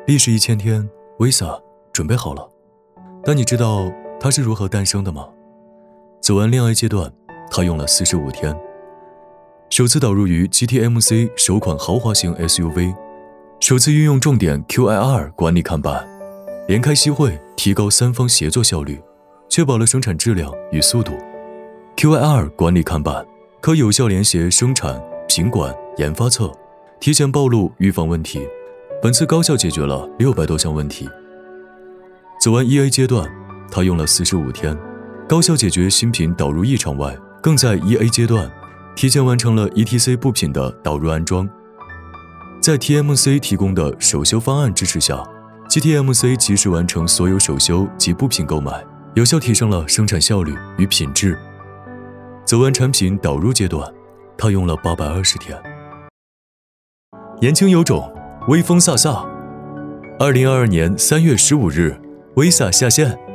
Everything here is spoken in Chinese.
历时1000天 ，Visa 准备好了。但你知道它是如何诞生的吗？走完恋爱阶段，它用了45天。首次导入于 GTMC 首款豪华型 SUV， 首次运用重点 QIR 管理看板，连开息会，提高三方协作效率，确保了生产质量与速度。QIR 管理看板可有效联携生产、品管、研发侧，提前暴露预防问题。本次高效解决了600多项问题。走完 EA 阶段，它用了45天，高效解决新品导入异常外，更在 EA 阶段提前完成了 ETC 部品的导入安装。在 TMC 提供的首修方案支持下， GTMC 及时完成所有首修及部品购买，有效提升了生产效率与品质。走完产品导入阶段，它用了820天。年轻有种，威风飒飒。2022年3月15日，Visa下线。